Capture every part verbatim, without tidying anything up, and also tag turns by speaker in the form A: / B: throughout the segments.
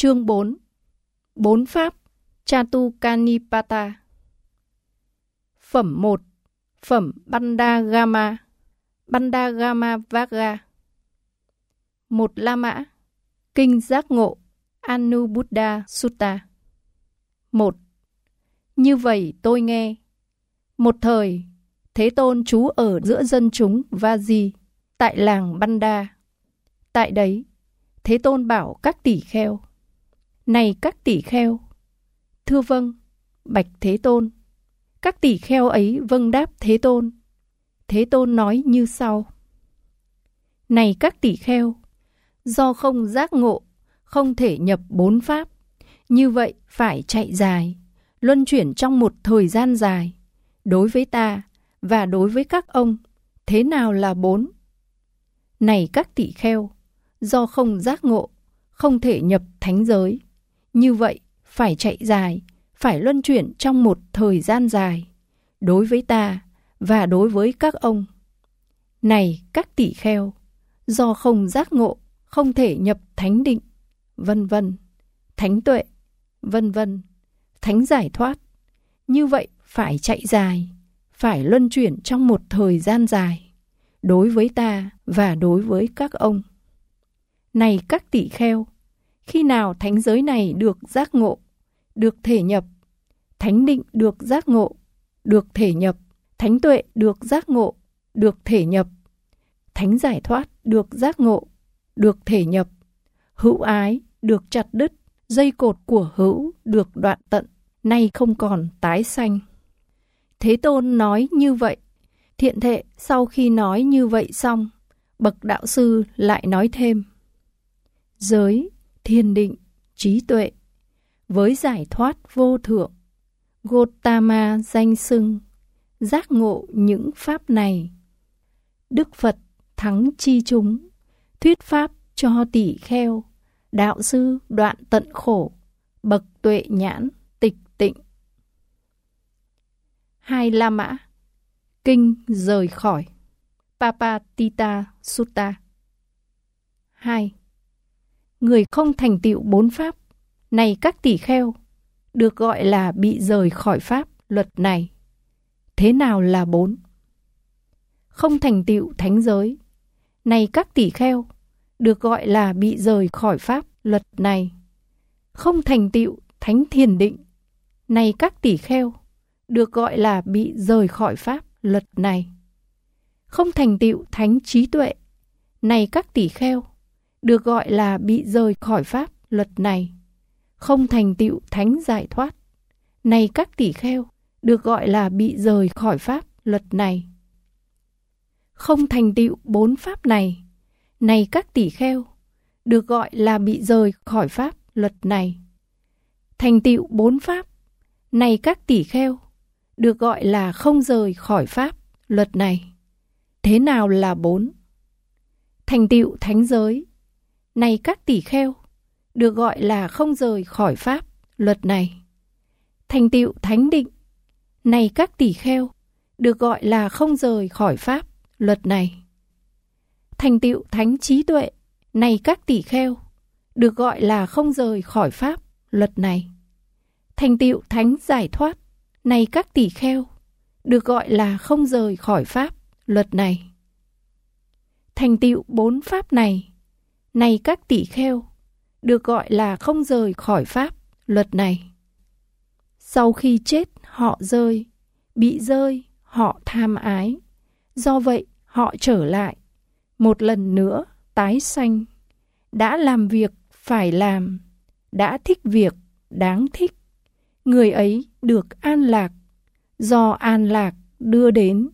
A: Chương bốn. Bốn pháp Chatukkanipata. Phẩm một. Phẩm Bandhagama. Bandhagama Vagga. Một La Mã. Kinh Giác Ngộ. Anubuddha Sutta. Một. Như vậy tôi nghe. Một thời, Thế Tôn trú ở giữa dân chúng Vaji, tại làng Banda. Tại đấy, Thế Tôn bảo các tỷ kheo: Này các tỷ kheo! Thưa vâng, bạch Thế Tôn. Các tỷ kheo ấy vâng đáp Thế Tôn. Thế Tôn nói như sau: Này các tỷ kheo! Do không giác ngộ, không thể nhập bốn pháp. Như vậy phải chạy dài, luân chuyển trong một thời gian dài. Đối với ta và đối với các ông, thế nào là bốn? Này các tỷ kheo! Do không giác ngộ, không thể nhập thánh giới. Như vậy, phải chạy dài, phải luân chuyển trong một thời gian dài. Đối với ta và đối với các ông. Này các tỷ kheo! Do không giác ngộ, không thể nhập thánh định, vân vân, thánh tuệ, vân vân, thánh giải thoát. Như vậy, phải chạy dài, phải luân chuyển trong một thời gian dài. Đối với ta và đối với các ông. Này các tỷ kheo! Khi nào thánh giới này được giác ngộ, được thể nhập, thánh định được giác ngộ, được thể nhập, thánh tuệ được giác ngộ, được thể nhập, thánh giải thoát được giác ngộ, được thể nhập, hữu ái được chặt đứt, dây cột của hữu được đoạn tận, nay không còn tái sanh. Thế Tôn nói như vậy. Thiện thệ sau khi nói như vậy xong, bậc đạo sư lại nói thêm: Giới, thiền định, trí tuệ, với giải thoát vô thượng, Gotama danh xưng, giác ngộ những pháp này. Đức Phật thắng chi chúng, thuyết pháp cho tỷ kheo, đạo sư đoạn tận khổ, bậc tuệ nhãn tịch tịnh. Hai La Mã. Kinh rời khỏi. Papatita Sutta. Hai. Người không thành tựu bốn pháp, này các tỷ kheo, được gọi là bị rời khỏi pháp luật này. Thế nào là bốn? Không thành tựu thánh giới, này các tỷ kheo, được gọi là bị rời khỏi pháp luật này. Không thành tựu thánh thiền định, này các tỷ kheo, được gọi là bị rời khỏi pháp luật này. Không thành tựu thánh trí tuệ, này các tỷ kheo, được gọi là bị rời khỏi pháp luật này. Không thành tựu thánh giải thoát, này các tỷ kheo, được gọi là bị rời khỏi pháp luật này. Không thành tựu bốn pháp này, này các tỷ kheo, được gọi là bị rời khỏi pháp luật này. Thành tựu bốn pháp, này các tỷ kheo, được gọi là không rời khỏi pháp luật này. Thế nào là bốn? Thành tựu thánh giới, này các tỷ kheo, được gọi là không rời khỏi pháp luật này. Thành tựu thánh định, này các tỷ kheo, được gọi là không rời khỏi pháp luật này. Thành tựu thánh trí tuệ, này các tỷ kheo, được gọi là không rời khỏi pháp luật này. Thành tựu thánh giải thoát, này các tỷ kheo, được gọi là không rời khỏi pháp luật này. Thành tựu bốn pháp này, này các tỷ kheo, được gọi là không rời khỏi pháp luật này. Sau khi chết họ rơi, bị rơi họ tham ái, do vậy họ trở lại, một lần nữa tái sanh. Đã làm việc phải làm, đã thích việc đáng thích, người ấy được an lạc, do an lạc đưa đến.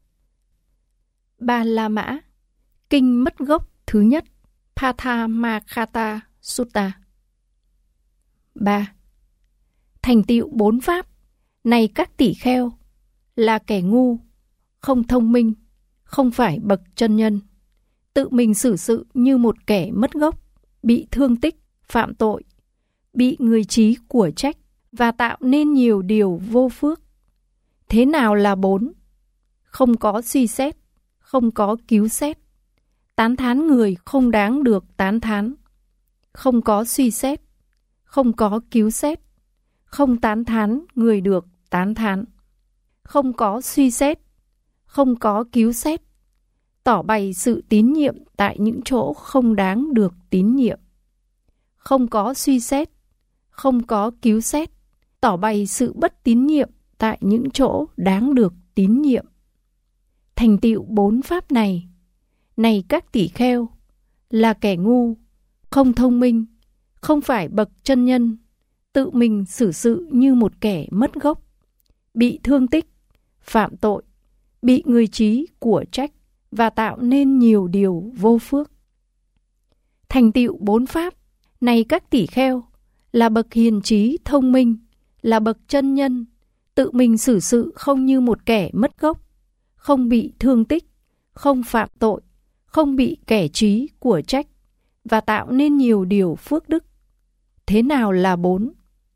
A: Ba La Mã. Kinh mất gốc thứ nhất. Patamakkata Sutta. Ba. Thành tựu bốn pháp, này các tỷ kheo, là kẻ ngu, không thông minh, không phải bậc chân nhân, tự mình xử sự như một kẻ mất gốc, bị thương tích, phạm tội, bị người trí của trách và tạo nên nhiều điều vô phước. Thế nào là bốn? Không có suy xét, không có cứu xét, tán thán người không đáng được tán thán, không có suy xét, không có cứu xét, không tán thán người được tán thán, không có suy xét, không có cứu xét, tỏ bày sự tín nhiệm tại những chỗ không đáng được tín nhiệm, không có suy xét, không có cứu xét, tỏ bày sự bất tín nhiệm tại những chỗ đáng được tín nhiệm. Thành tựu bốn pháp này, này các tỷ kheo, là kẻ ngu, không thông minh, không phải bậc chân nhân, tự mình xử sự như một kẻ mất gốc, bị thương tích, phạm tội, bị người trí của trách và tạo nên nhiều điều vô phước. Thành tựu bốn pháp, này các tỷ kheo, là bậc hiền trí thông minh, là bậc chân nhân, tự mình xử sự không như một kẻ mất gốc, không bị thương tích, không phạm tội, không bị kẻ trí của trách và tạo nên nhiều điều phước đức. Thế nào là bốn?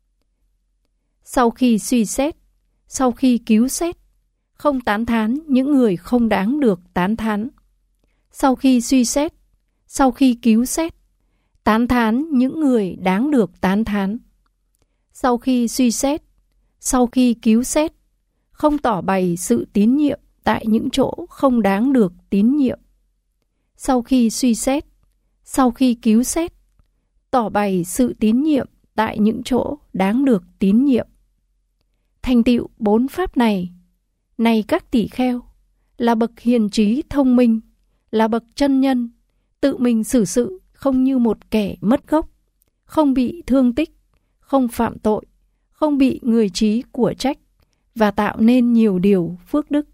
A: Sau khi suy xét, sau khi cứu xét, không tán thán những người không đáng được tán thán. Sau khi suy xét, sau khi cứu xét, tán thán những người đáng được tán thán. Sau khi suy xét, sau khi cứu xét, không tỏ bày sự tín nhiệm tại những chỗ không đáng được tín nhiệm. Sau khi suy xét, sau khi cứu xét, tỏ bày sự tín nhiệm tại những chỗ đáng được tín nhiệm. Thành tựu bốn pháp này, này các tỷ kheo, là bậc hiền trí thông minh, là bậc chân nhân, tự mình xử sự không như một kẻ mất gốc, không bị thương tích, không phạm tội, không bị người trí của trách và tạo nên nhiều điều phước đức.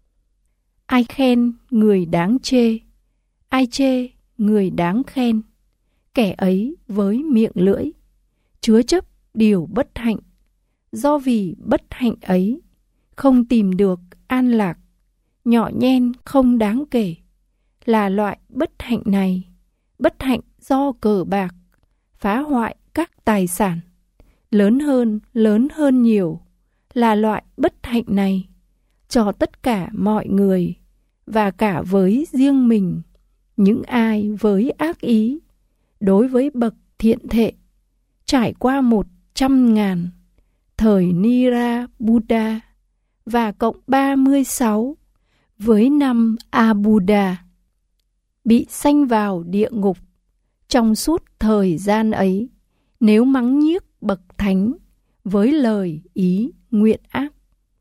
A: Ai khen người đáng chê, ai chê người đáng khen, kẻ ấy với miệng lưỡi chứa chấp điều bất hạnh, do vì bất hạnh ấy không tìm được an lạc, nhỏ nhen không đáng kể, là loại bất hạnh này, bất hạnh do cờ bạc, phá hoại các tài sản, lớn hơn, lớn hơn nhiều, là loại bất hạnh này, cho tất cả mọi người, và cả với riêng mình, những ai với ác ý, đối với bậc thiện thệ, trải qua một trăm ngàn, thời Nira Buddha, và cộng ba mươi sáu, với năm A Buddha, bị sanh vào địa ngục, trong suốt thời gian ấy, nếu mắng nhiếc bậc thánh, với lời ý nguyện ác.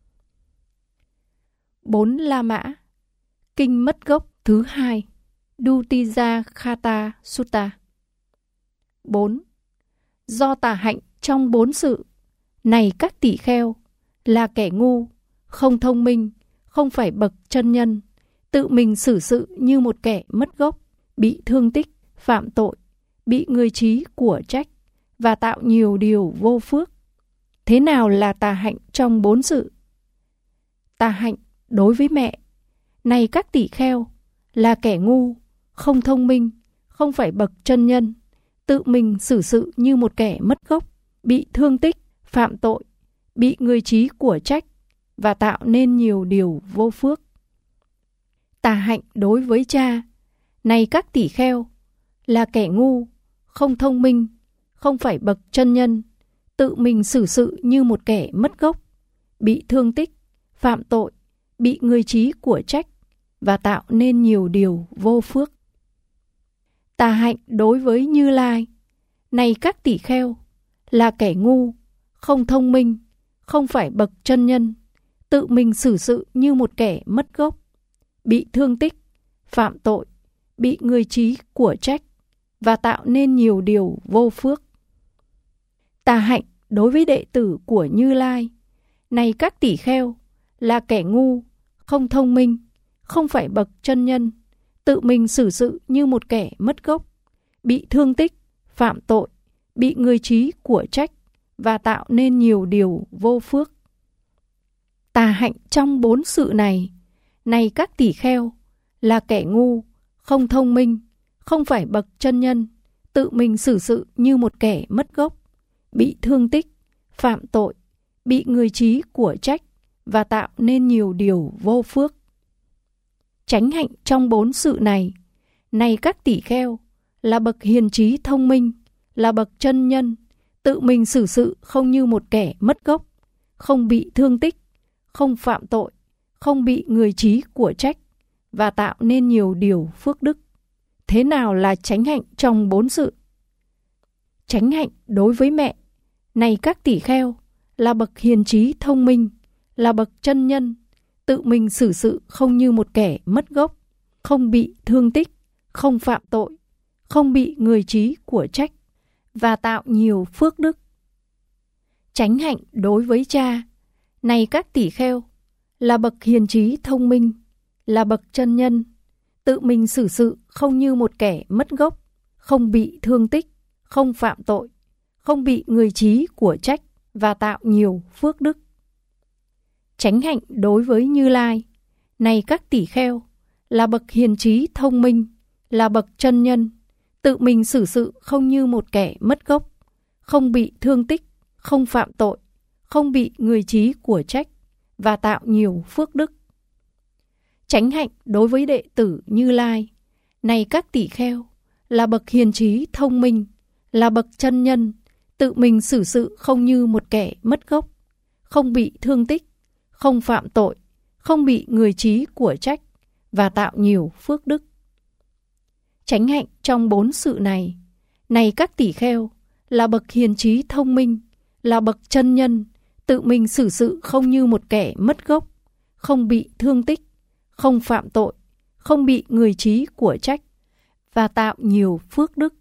A: Bốn La Mã. Kinh mất gốc thứ hai, Dutija Khata Sutta. Bốn. Do tà hạnh trong bốn sự, này các tỷ kheo, là kẻ ngu, không thông minh, không phải bậc chân nhân, tự mình xử sự như một kẻ mất gốc, bị thương tích, phạm tội, bị người trí của trách và tạo nhiều điều vô phước. Thế nào là tà hạnh trong bốn sự? Tà hạnh đối với mẹ, này các tỷ kheo, là kẻ ngu, không thông minh, không phải bậc chân nhân, tự mình xử sự như một kẻ mất gốc, bị thương tích, phạm tội, bị người trí của trách và tạo nên nhiều điều vô phước. Tà hạnh đối với cha, này các tỷ kheo, là kẻ ngu, không thông minh, không phải bậc chân nhân, tự mình xử sự như một kẻ mất gốc, bị thương tích, phạm tội, bị người trí của trách và tạo nên nhiều điều vô phước. Tà hạnh đối với Như Lai, này các tỷ kheo, là kẻ ngu, không thông minh, không phải bậc chân nhân, tự mình xử sự như một kẻ mất gốc, bị thương tích, phạm tội, bị người trí của trách và tạo nên nhiều điều vô phước. Tà hạnh đối với đệ tử của Như Lai, này các tỷ kheo, là kẻ ngu, không thông minh, không phải bậc chân nhân, tự mình xử sự như một kẻ mất gốc, bị thương tích, phạm tội, bị người trí của trách và tạo nên nhiều điều vô phước. Tà hạnh trong bốn sự này, này các tỷ kheo, là kẻ ngu, không thông minh, không phải bậc chân nhân, tự mình xử sự như một kẻ mất gốc, bị thương tích, phạm tội, bị người trí của trách và tạo nên nhiều điều vô phước. Chánh hạnh trong bốn sự này, này các tỷ kheo, là bậc hiền trí thông minh, là bậc chân nhân, tự mình xử sự không như một kẻ mất gốc, không bị thương tích, không phạm tội, không bị người trí của trách, và tạo nên nhiều điều phước đức. Thế nào là chánh hạnh trong bốn sự? Chánh hạnh đối với mẹ, này các tỷ kheo, là bậc hiền trí thông minh, là bậc chân nhân, tự mình xử sự không như một kẻ mất gốc, không bị thương tích, không phạm tội, không bị người trí của trách, và tạo nhiều phước đức. Chánh hạnh đối với cha, này các tỷ kheo, là bậc hiền trí thông minh, là bậc chân nhân, tự mình xử sự không như một kẻ mất gốc, không bị thương tích, không phạm tội, không bị người trí của trách, và tạo nhiều phước đức. Chánh hạnh đối với Như Lai, này các tỷ kheo, là bậc hiền trí thông minh, là bậc chân nhân, tự mình xử sự không như một kẻ mất gốc, không bị thương tích, không phạm tội, không bị người trí của trách, và tạo nhiều phước đức. Chánh hạnh đối với đệ tử Như Lai, này các tỷ kheo, là bậc hiền trí thông minh, là bậc chân nhân, tự mình xử sự không như một kẻ mất gốc, không bị thương tích, không phạm tội, không bị người trí của trách, và tạo nhiều phước đức. Chánh hạnh trong bốn sự này, này các tỷ kheo, là bậc hiền trí thông minh, là bậc chân nhân, tự mình xử sự không như một kẻ mất gốc, không bị thương tích, không phạm tội, không bị người trí của trách, và tạo nhiều phước đức.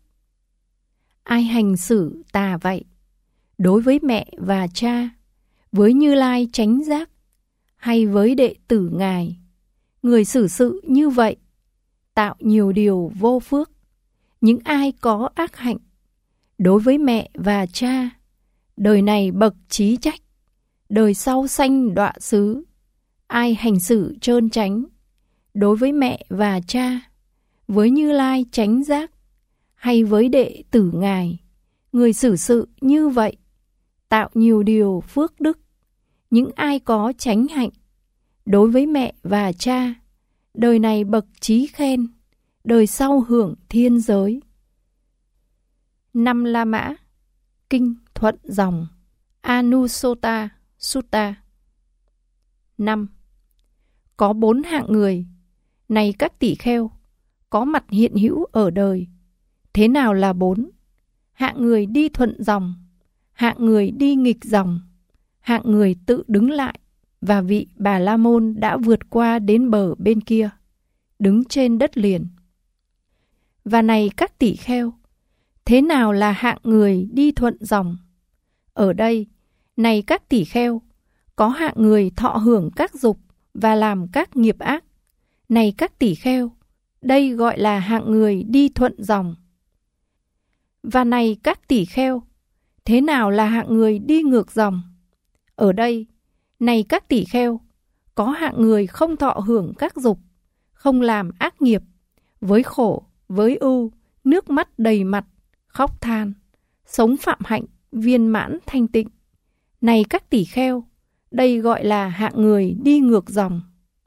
A: Ai hành xử tà vậy, đối với mẹ và cha, với Như Lai chánh giác, hay với đệ tử Ngài, người xử sự như vậy, tạo nhiều điều vô phước. Những ai có ác hạnh, đối với mẹ và cha, đời này bậc trí trách, đời sau sanh đọa xứ. Ai hành xử trơn chánh, đối với mẹ và cha, với Như Lai chánh giác, hay với đệ tử Ngài, người xử sự như vậy, tạo nhiều điều phước đức. Những ai có chánh hạnh, đối với mẹ và cha, đời này bậc trí khen, đời sau hưởng thiên giới. Năm La Mã, Kinh Thuận Dòng, Anusota Sutta. Năm. Có bốn hạng người, này các tỷ kheo, có mặt hiện hữu ở đời. Thế nào là bốn? Hạng người đi thuận dòng, hạng người đi nghịch dòng, hạng người tự đứng lại, và vị Bà La Môn đã vượt qua đến bờ bên kia, đứng trên đất liền. Và này các tỷ kheo, thế nào là hạng người đi thuận dòng? Ở đây, này các tỷ kheo, có hạng người thọ hưởng các dục và làm các nghiệp ác. Này các tỷ kheo, đây gọi là hạng người đi thuận dòng. Và này các tỷ kheo, thế nào là hạng người đi ngược dòng? Ở đây, này các tỷ kheo, có hạng người không thọ hưởng các dục, không làm ác nghiệp, với khổ, với ưu, nước mắt đầy mặt, khóc than, sống phạm hạnh, viên mãn thanh tịnh. Này các tỷ kheo, đây gọi là hạng người đi ngược dòng.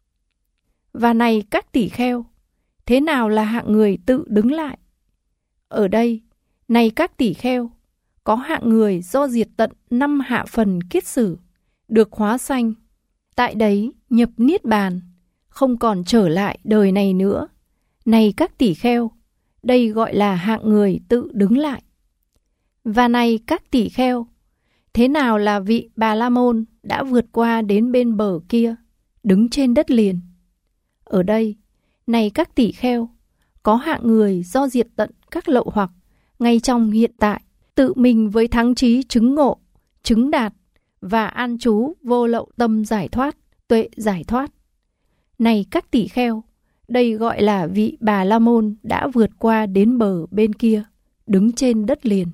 A: Và này các tỷ kheo, thế nào là hạng người tự đứng lại? Ở đây, này các tỷ kheo, có hạng người do diệt tận năm hạ phần kiết sử, được hóa sanh, tại đấy nhập niết bàn, không còn trở lại đời này nữa. Này các tỷ kheo, đây gọi là hạng người tự đứng lại. Và này các tỷ kheo, thế nào là vị Bà La Môn đã vượt qua đến bên bờ kia, đứng trên đất liền? Ở đây, này các tỷ kheo, có hạng người do diệt tận các lậu hoặc, ngay trong hiện tại, tự mình với thắng trí chứng ngộ, chứng đạt, và an trú vô lậu tâm giải thoát, tuệ giải thoát. Này các tỷ kheo, đây gọi là vị Bà La Môn đã vượt qua đến bờ bên kia, đứng trên đất liền.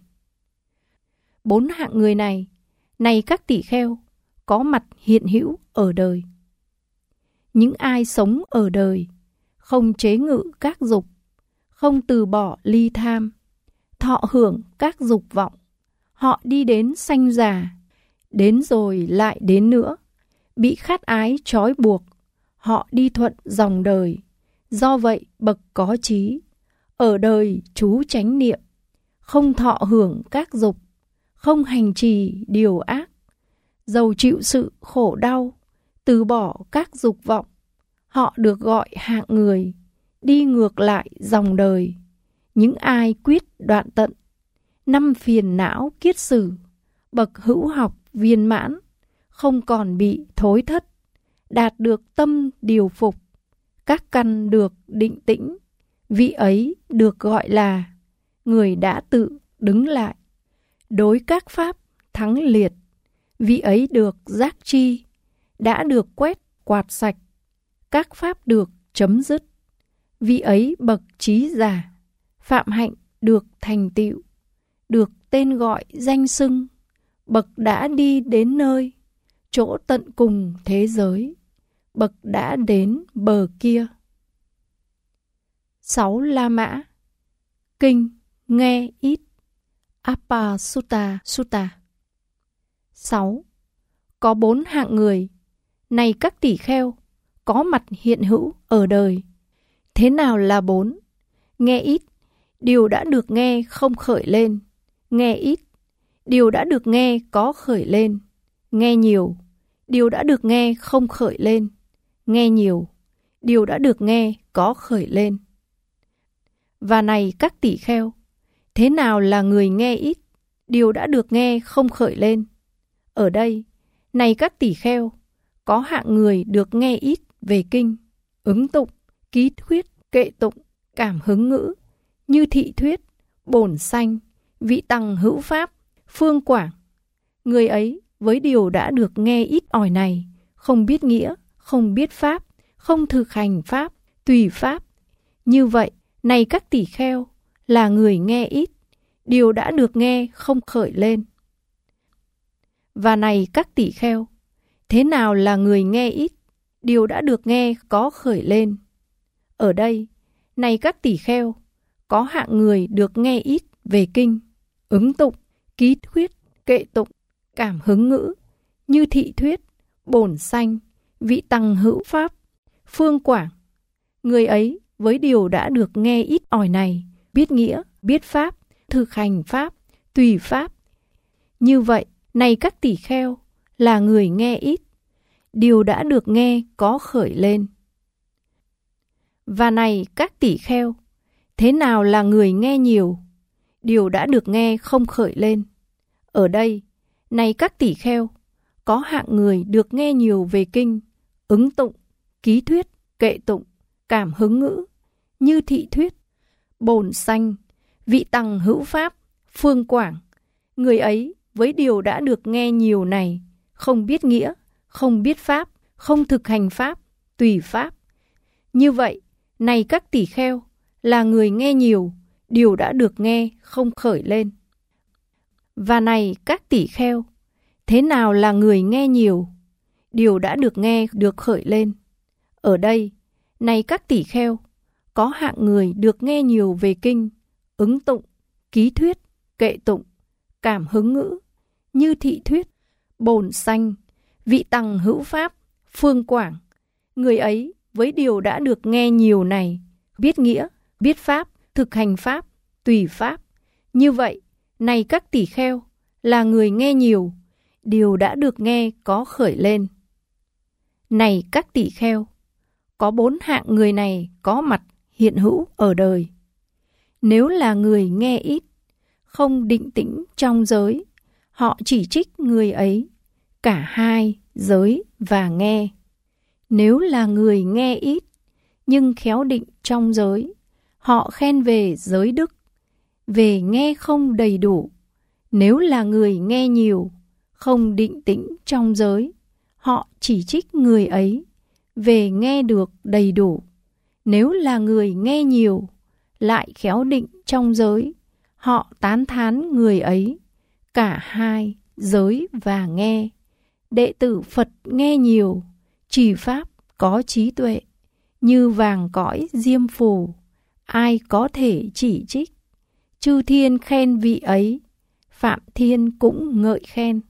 A: Bốn hạng người này, này các tỷ kheo, có mặt hiện hữu ở đời. Những ai sống ở đời, không chế ngự các dục, không từ bỏ ly tham, thọ hưởng các dục vọng, họ đi đến sanh già, đến rồi lại đến nữa, bị khát ái trói buộc, họ đi thuận dòng đời. Do vậy bậc có trí, ở đời trú chánh niệm, không thọ hưởng các dục, không hành trì điều ác, dầu chịu sự khổ đau, từ bỏ các dục vọng. Họ được gọi hạng người, đi ngược lại dòng đời. Những ai quyết đoạn tận, năm phiền não kiết sử, bậc hữu học viên mãn, không còn bị thối thất, đạt được tâm điều phục, các căn được định tĩnh. Vị ấy được gọi là người đã tự đứng lại, đối các pháp thắng liệt. Vị ấy được giác chi, đã được quét quạt sạch, các pháp được chấm dứt. Vị ấy bậc trí giả, phạm hạnh được thành tựu, được tên gọi danh xưng, bậc đã đi đến nơi, chỗ tận cùng thế giới, bậc đã đến bờ kia. Sáu La Mã. Kinh nghe ít. Appasutta Sutta. Sáu. Có bốn hạng người, này các tỷ kheo, có mặt hiện hữu ở đời. Thế nào là bốn? Nghe ít, điều đã được nghe không khởi lên. Nghe ít, điều đã được nghe có khởi lên. Nghe nhiều, điều đã được nghe không khởi lên. Nghe nhiều, điều đã được nghe có khởi lên. Và này các tỷ kheo, thế nào là người nghe ít, điều đã được nghe không khởi lên? Ở đây, này các tỷ kheo, có hạng người được nghe ít về kinh, ứng tụng, ký thuyết, kệ tụng, cảm hứng ngữ, như thị thuyết, bổn sanh, vị tằng hữu pháp, phương quảng. Người ấy với điều đã được nghe ít ỏi này, không biết nghĩa, không biết pháp, không thực hành pháp, tùy pháp. Như vậy, này các tỷ kheo, là người nghe ít, điều đã được nghe không khởi lên. Và này các tỷ kheo, thế nào là người nghe ít, điều đã được nghe có khởi lên? Ở đây, này các tỷ kheo, có hạng người được nghe ít về kinh, ứng tụng, ký thuyết, kệ tụng, cảm hứng ngữ, như thị thuyết, bổn sanh, vị tằng hữu pháp, phương quảng. Người ấy với điều đã được nghe ít ỏi này, biết nghĩa, biết pháp, thực hành pháp, tùy pháp. Như vậy, này các tỷ kheo, là người nghe ít, điều đã được nghe có khởi lên. Và này các tỷ kheo, thế nào là người nghe nhiều, điều đã được nghe không khởi lên? Ở đây, này các tỷ kheo, có hạng người được nghe nhiều về kinh, ứng tụng, ký thuyết, kệ tụng, cảm hứng ngữ, như thị thuyết, bổn sanh, vị tằng hữu pháp, phương quảng. Người ấy với điều đã được nghe nhiều này, không biết nghĩa, không biết pháp, không thực hành pháp, tùy pháp. Như vậy, này các tỷ kheo, là người nghe nhiều, điều đã được nghe không khởi lên. Và này các tỷ kheo, thế nào là người nghe nhiều, điều đã được nghe được khởi lên? Ở đây, này các tỷ kheo, có hạng người được nghe nhiều về kinh, ứng tụng, ký thuyết, kệ tụng, cảm hứng ngữ, như thị thuyết, bổn sanh, vị tằng hữu pháp, phương quảng. Người ấy với điều đã được nghe nhiều này, biết nghĩa, biết pháp, thực hành pháp, tùy pháp. Như vậy, này các tỷ kheo, là người nghe nhiều, điều đã được nghe có khởi lên. Này các tỷ kheo, có bốn hạng người này có mặt hiện hữu ở đời. Nếu là người nghe ít, không định tĩnh trong giới, họ chỉ trích người ấy, cả hai giới và nghe. Nếu là người nghe ít, nhưng khéo định trong giới, họ khen về giới đức, về nghe không đầy đủ. Nếu là người nghe nhiều, không định tĩnh trong giới, họ chỉ trích người ấy, về nghe được đầy đủ. Nếu là người nghe nhiều, lại khéo định trong giới, họ tán thán người ấy, cả hai giới và nghe. Đệ tử Phật nghe nhiều, trì pháp có trí tuệ, như vàng cõi diêm phù, ai có thể chỉ trích. Chư thiên khen vị ấy, Phạm Thiên cũng ngợi khen.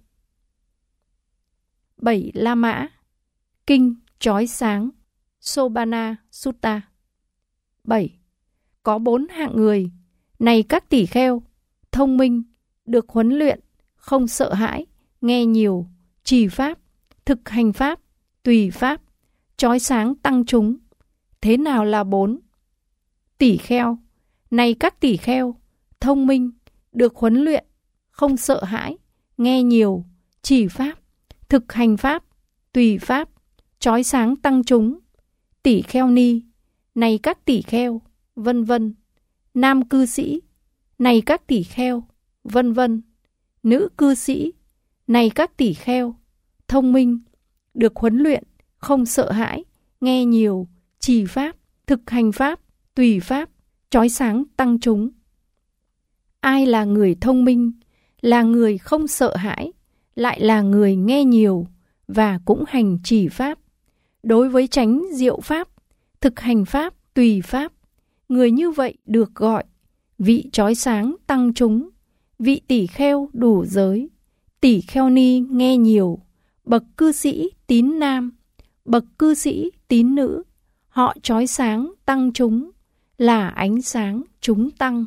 A: Bảy La Mã. Kinh chói sáng. Sobana Sutta. Bảy. Có bốn hạng người, này các tỷ kheo, thông minh, được huấn luyện, không sợ hãi, nghe nhiều, trì pháp, thực hành pháp, tùy pháp, chói sáng tăng chúng. Thế nào là bốn? Tỷ kheo, này các tỷ kheo, thông minh, được huấn luyện, không sợ hãi, nghe nhiều, trì pháp, thực hành pháp, tùy pháp, chói sáng tăng chúng. Tỷ kheo ni, này các tỷ kheo, vân vân. Nam cư sĩ, này các tỷ kheo, vân vân. Nữ cư sĩ, này các tỷ kheo, thông minh, được huấn luyện, không sợ hãi, nghe nhiều, trì pháp, thực hành pháp, tùy pháp, chói sáng tăng chúng. Ai là người thông minh, là người không sợ hãi, lại là người nghe nhiều và cũng hành trì pháp. Đối với chánh diệu pháp, thực hành pháp, tùy pháp, người như vậy được gọi vị chói sáng tăng chúng, vị tỷ kheo đủ giới, tỷ kheo ni nghe nhiều, bậc cư sĩ tín nam, bậc cư sĩ tín nữ, họ chói sáng tăng chúng, là ánh sáng chúng tăng.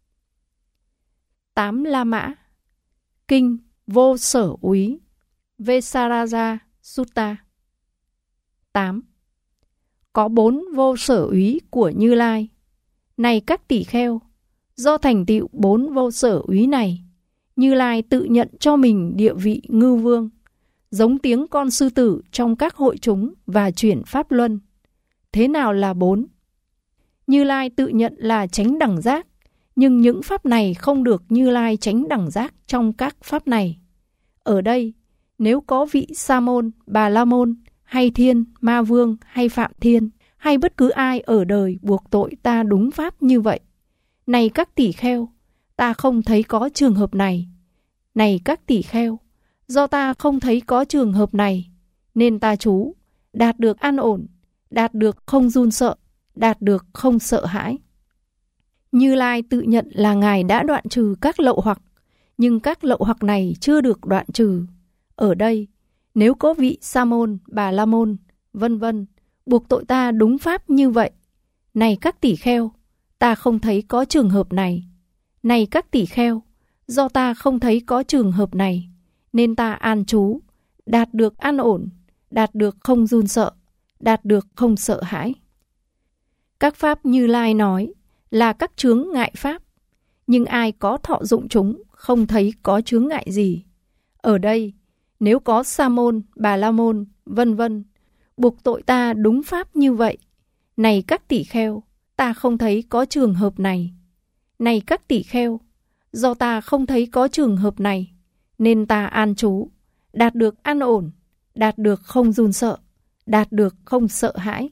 A: Tám La Mã. Kinh Vô Sở Úy, Vesaraja Sutta. tám. Có bốn vô sở úy của Như Lai. Này các tỷ kheo, do thành tựu bốn vô sở úy này, Như Lai tự nhận cho mình địa vị ngưu vương, giống tiếng con sư tử trong các hội chúng và chuyển pháp luân. Thế nào là bốn? Như Lai tự nhận là chánh đẳng giác, nhưng những pháp này không được Như Lai chánh đẳng giác trong các pháp này. Ở đây, nếu có vị Sa môn, Bà La môn, hay Thiên, Ma Vương, hay Phạm Thiên, hay bất cứ ai ở đời buộc tội ta đúng pháp như vậy, này các tỷ kheo, ta không thấy có trường hợp này. Này các tỷ kheo, do ta không thấy có trường hợp này, nên ta trú, đạt được an ổn, đạt được không run sợ, đạt được không sợ hãi. Như Lai tự nhận là Ngài đã đoạn trừ các lậu hoặc, nhưng các lậu hoặc này chưa được đoạn trừ. Ở đây, nếu có vị Sa môn, Bà La môn, vân vân, buộc tội ta đúng pháp như vậy, này các tỷ kheo, ta không thấy có trường hợp này. Này các tỷ kheo, do ta không thấy có trường hợp này, nên ta an trú, đạt được an ổn, đạt được không run sợ, đạt được không sợ hãi. Các pháp Như Lai nói là các chướng ngại pháp, nhưng ai có thọ dụng chúng không thấy có chướng ngại gì. Ở đây, nếu có Sa môn, Bà La môn, vân vân, buộc tội ta đúng pháp như vậy, này các tỷ kheo, ta không thấy có trường hợp này. Này các tỷ kheo, do ta không thấy có trường hợp này, nên ta an trú, đạt được an ổn, đạt được không run sợ, đạt được không sợ hãi.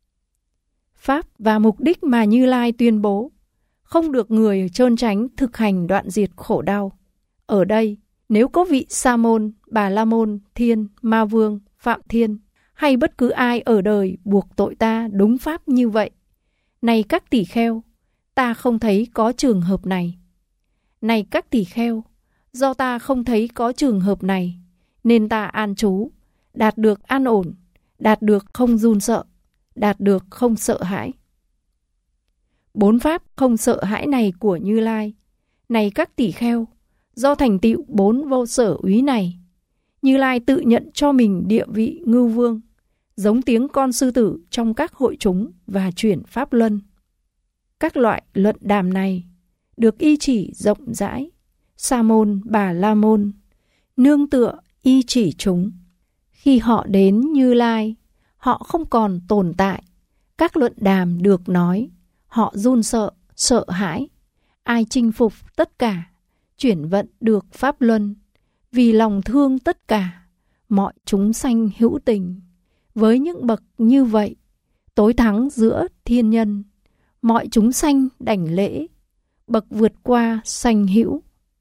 A: Pháp và mục đích mà Như Lai tuyên bố, không được người trơn tránh thực hành đoạn diệt khổ đau. Ở đây, nếu có vị Sa môn, Bà La môn, Thiên, Ma Vương, Phạm Thiên, hay bất cứ ai ở đời buộc tội ta đúng pháp như vậy, này các tỷ kheo, ta không thấy có trường hợp này. Này các tỷ kheo, do ta không thấy có trường hợp này, nên ta an trú, đạt được an ổn, đạt được không run sợ, đạt được không sợ hãi. Bốn pháp không sợ hãi này của Như Lai, này các tỷ kheo, do thành tựu bốn vô sở úy này, Như Lai tự nhận cho mình địa vị ngưu vương, giống tiếng con sư tử trong các hội chúng và chuyển pháp luân. Các loại luận đàm này được y chỉ rộng rãi, Sa môn, Bà La môn, nương tựa y chỉ chúng. Khi họ đến Như Lai, họ không còn tồn tại. Các luận đàm được nói, họ run sợ, sợ hãi. Ai chinh phục tất cả, chuyển vận được pháp luân, vì lòng thương tất cả, mọi chúng sanh hữu tình. Với những bậc như vậy, tối thắng giữa thiên nhân, mọi chúng sanh đảnh lễ, bậc vượt qua sanh hữu.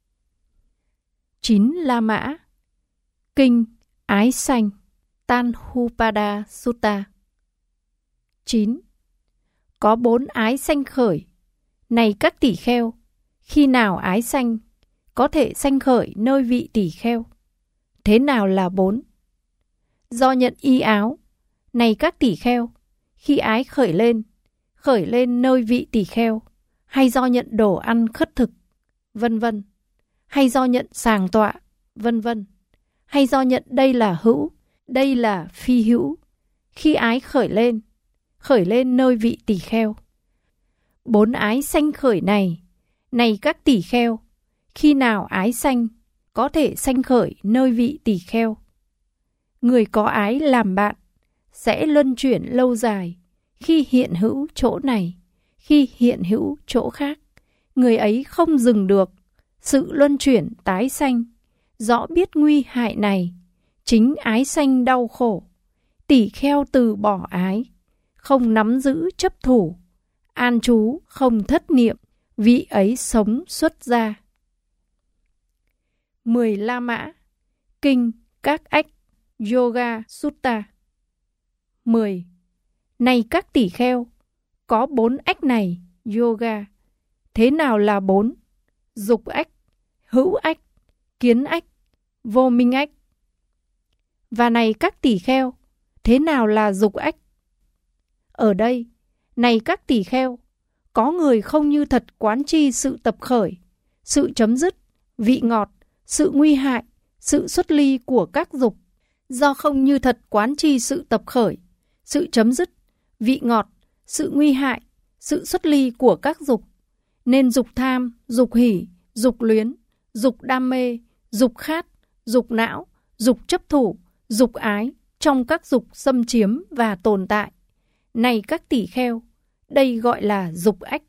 A: Chín La Mã. Kinh Ái Sanh, Tanhupada Sutta. chín. Có bốn ái sanh khởi. Này các tỷ kheo, khi nào ái sanh, có thể sanh khởi nơi vị tỷ kheo. Thế nào là bốn? Do nhận y áo. Này các tỷ kheo, khi ái khởi lên, khởi lên nơi vị tỷ kheo, hay do nhận đồ ăn khất thực, vân vân, hay do nhận sàng tọa, vân vân. Hay do nhận đây là hữu, đây là phi hữu. Khi ái khởi lên, khởi lên nơi vị tỳ kheo. Bốn ái sanh khởi này, này các tỳ kheo, khi nào ái sanh, có thể sanh khởi nơi vị tỳ kheo. Người có ái làm bạn, sẽ luân chuyển lâu dài, khi hiện hữu chỗ này, khi hiện hữu chỗ khác. Người ấy không dừng được, sự luân chuyển tái sanh, rõ biết nguy hại này, chính ái sanh đau khổ. Tỳ kheo từ bỏ ái, không nắm giữ chấp thủ, an trú không thất niệm, vị ấy sống xuất gia. Mười La Mã, Kinh Các Ách, Yoga Sutta. Mười. Này các tỳ kheo, có bốn ách này, yoga. Thế nào là bốn? Dục ách, hữu ách, kiến ách, vô minh ách. Và này các tỳ kheo, thế nào là dục ách? Ở đây, này các tỳ kheo, có người không như thật quán tri sự tập khởi, sự chấm dứt, vị ngọt, sự nguy hại, sự xuất ly của các dục. Do không như thật quán tri sự tập khởi, sự chấm dứt, vị ngọt, sự nguy hại, sự xuất ly của các dục, nên dục tham, dục hỉ, dục luyến, dục đam mê, dục khát, dục não, dục chấp thủ, dục ái trong các dục xâm chiếm và tồn tại. Này các tỳ kheo, đây gọi là dục ách.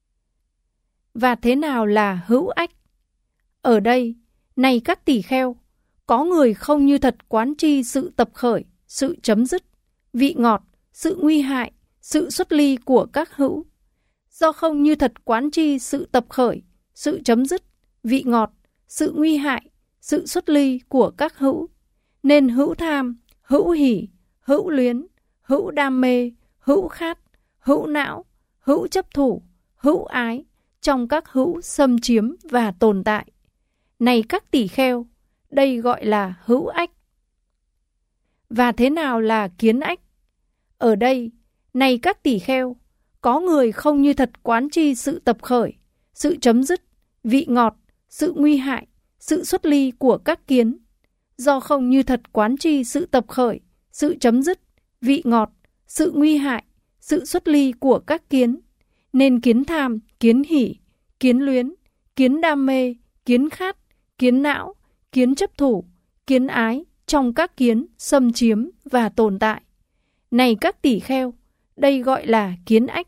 A: Và thế nào là hữu ách? Ở đây, này các tỳ kheo, có người không như thật quán tri sự tập khởi, sự chấm dứt, vị ngọt, sự nguy hại, sự xuất ly của các hữu. Do không như thật quán tri sự tập khởi, sự chấm dứt, vị ngọt, sự nguy hại, sự xuất ly của các hữu, nên hữu tham, hữu hỉ, hữu luyến, hữu đam mê, hữu khát, hữu não, hữu chấp thủ, hữu ái trong các hữu xâm chiếm và tồn tại. Này các tỳ kheo, đây gọi là hữu ách. Và thế nào là kiến ách? Ở đây, này các tỳ kheo, có người không như thật quán tri sự tập khởi, sự chấm dứt, vị ngọt, sự nguy hại, sự xuất ly của các kiến. Do không như thật quán tri sự tập khởi, sự chấm dứt, vị ngọt, sự nguy hại, sự xuất ly của các kiến, nên kiến tham, kiến hỉ, kiến luyến, kiến đam mê, kiến khát, kiến não, kiến chấp thủ, kiến ái trong các kiến xâm chiếm và tồn tại. Này các tỳ kheo, đây gọi là kiến ách.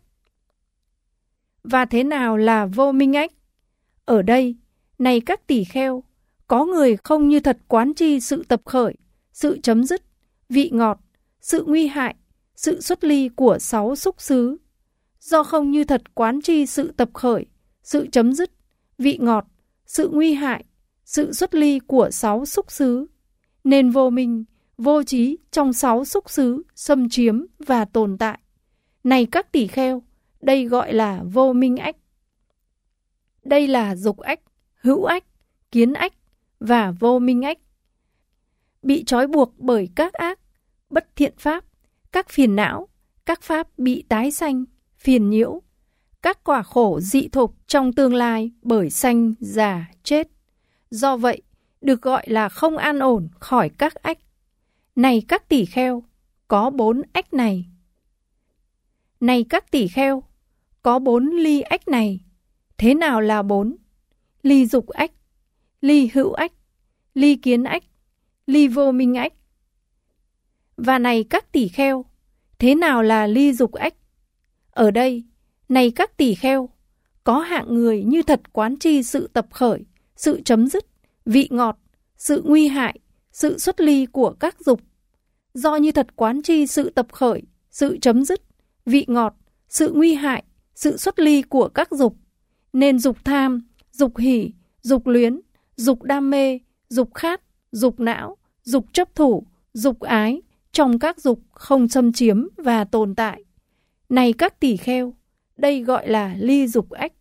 A: Và thế nào là vô minh ách? Ở đây, này các tỳ kheo, có người không như thật quán tri sự tập khởi, sự chấm dứt, vị ngọt, sự nguy hại, sự xuất ly của sáu xúc xứ. Do không như thật quán tri sự tập khởi, sự chấm dứt, vị ngọt, sự nguy hại, sự xuất ly của sáu xúc xứ, nên vô minh, vô trí trong sáu xúc xứ xâm chiếm và tồn tại. Này các tỳ kheo, đây gọi là vô minh ách. Đây là dục ách, hữu ách, kiến ách và vô minh ách. Bị trói buộc bởi các ác, bất thiện pháp, các phiền não, các pháp bị tái sanh, phiền nhiễu, các quả khổ dị thục trong tương lai bởi sanh, già, chết. Do vậy, được gọi là không an ổn khỏi các ách. Này các tỳ kheo, có bốn ách này. Này các tỳ kheo, có bốn ly ách này. Thế nào là bốn? Ly dục ách, ly hữu ách, ly kiến ách, ly vô minh ách. Và này các tỳ kheo, thế nào là ly dục ách? Ở đây, này các tỳ kheo, có hạng người như thật quán tri sự tập khởi, sự chấm dứt, vị ngọt, sự nguy hại, sự xuất ly của các dục. Do như thật quán tri sự tập khởi, sự chấm dứt, vị ngọt, sự nguy hại, sự xuất ly của các dục, nên dục tham, dục hỉ, dục luyến, dục đam mê, dục khát, dục não, dục chấp thủ, dục ái trong các dục không xâm chiếm và tồn tại. Này các tỳ kheo, đây gọi là ly dục ách.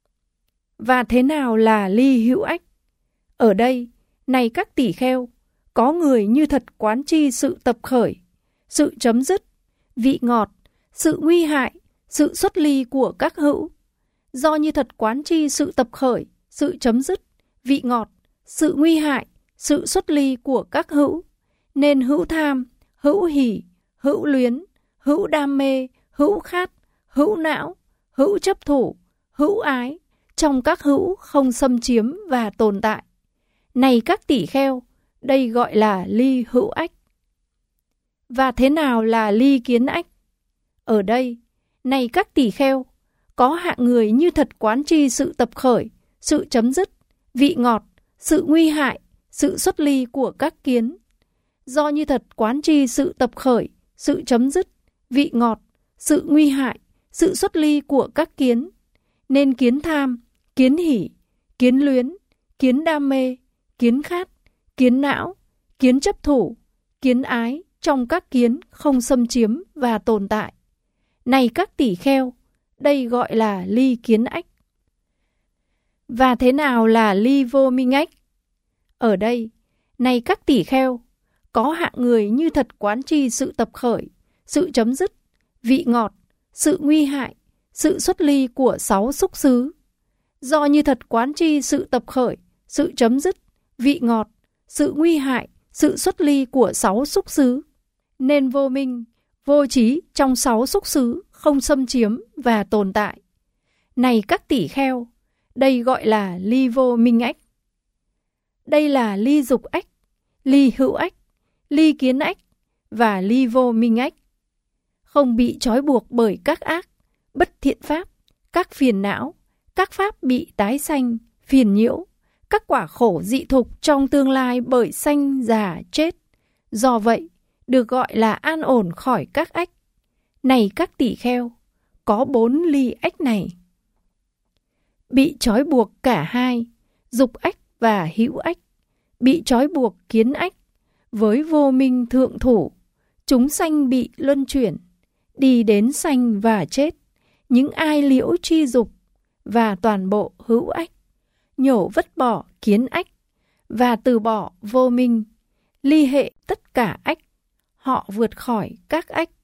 A: Và thế nào là ly hữu ách? Ở đây, này các tỳ kheo, có người như thật quán tri sự tập khởi, sự chấm dứt, vị ngọt, sự nguy hại, sự xuất ly của các hữu. Do như thật quán tri sự tập khởi, sự chấm dứt, vị ngọt, sự nguy hại, sự xuất ly của các hữu, nên hữu tham, hữu hỉ, hữu luyến, hữu đam mê, hữu khát, hữu não, hữu chấp thủ, hữu ái, trong các hữu không xâm chiếm và tồn tại. Này các tỷ kheo, đây gọi là ly hữu ách. Và thế nào là ly kiến ách? Ở đây, này các tỷ kheo, có hạng người như thật quán tri sự tập khởi, sự chấm dứt, vị ngọt, sự nguy hại, sự xuất ly của các kiến. Do như thật quán tri sự tập khởi, sự chấm dứt, vị ngọt, sự nguy hại, sự xuất ly của các kiến, nên kiến tham, kiến hỉ, kiến luyến, kiến đam mê, kiến khát, kiến não, kiến chấp thủ, kiến ái trong các kiến không xâm chiếm và tồn tại. Này các tỷ kheo, đây gọi là ly kiến ách. Và thế nào là ly vô minh ách? Ở đây, này các tỷ kheo, có hạng người như thật quán tri sự tập khởi, sự chấm dứt, vị ngọt, sự nguy hại, sự xuất ly của sáu xúc xứ. Do như thật quán tri sự tập khởi, sự chấm dứt, vị ngọt, sự nguy hại, sự xuất ly của sáu xúc xứ, nên vô minh, vô trí trong sáu xúc xứ không xâm chiếm và tồn tại. Này các tỷ kheo, đây gọi là ly vô minh ách. Đây là ly dục ách, ly hữu ách, ly kiến ách và ly vô minh ách. Không bị trói buộc bởi các ác, bất thiện pháp, các phiền não, các pháp bị tái sanh, phiền nhiễu, các quả khổ dị thục trong tương lai bởi sanh, già, chết. Do vậy, được gọi là an ổn khỏi các ách. Này các tỷ kheo, có bốn ly ách này. Bị trói buộc cả hai, dục ách và hữu ách, bị trói buộc kiến ách, với vô minh thượng thủ, chúng sanh bị luân chuyển, đi đến sanh và chết, những ai liễu tri dục, và toàn bộ hữu ách, nhổ vứt bỏ kiến ách, và từ bỏ vô minh, ly hệ tất cả ách, họ vượt khỏi các ách.